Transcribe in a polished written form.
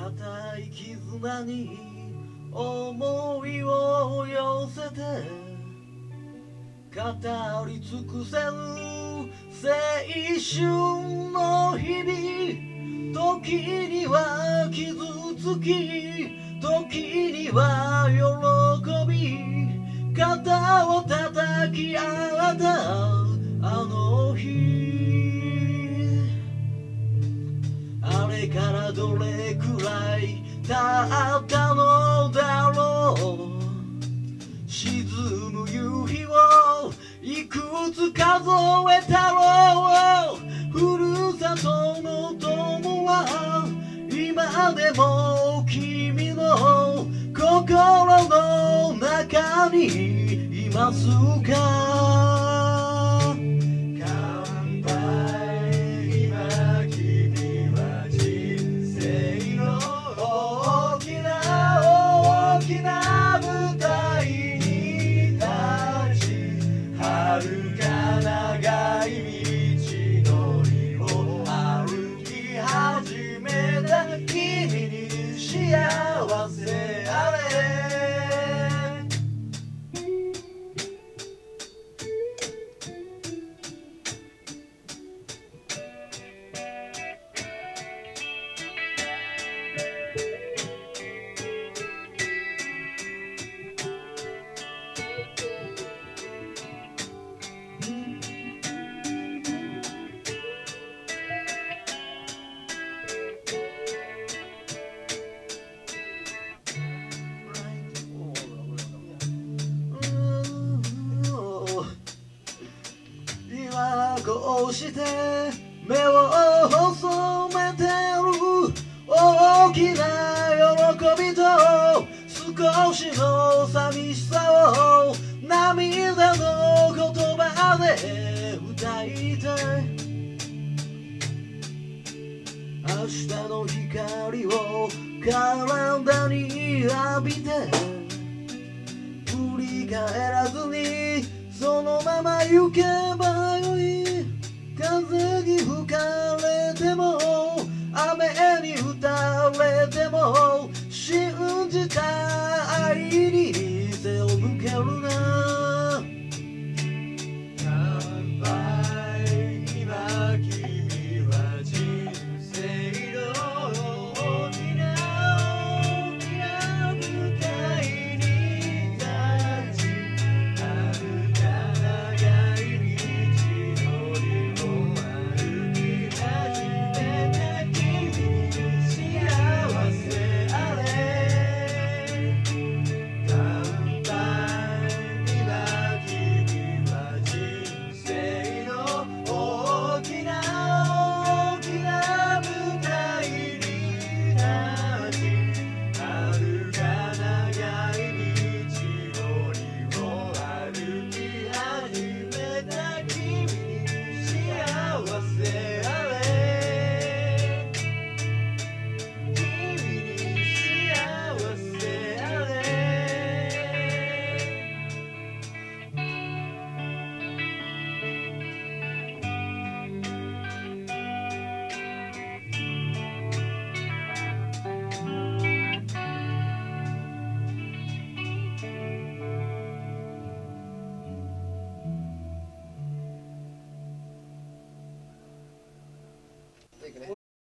固い絆に思いを寄せて語り尽くせる青春の日々、時には傷つき時には喜び肩を叩き合ったあの日、あれからどれくらい経ったのだろう、沈む夕日をいくつ数えたろう、ふるさとの友は今でも君の心の中にいますか。乾杯、今君は人生の大きな大きな舞台に立ち、遥か長い道のりを歩き始めた君に幸せあれ。今こうして目を細めてる大きな喜びと少しの寂しさを涙の言葉で歌いたい。明日の光を体に浴びて振り返らずにそのまま行けばよい。風に吹かれても雨に打たれても信じた愛に背を向けるな。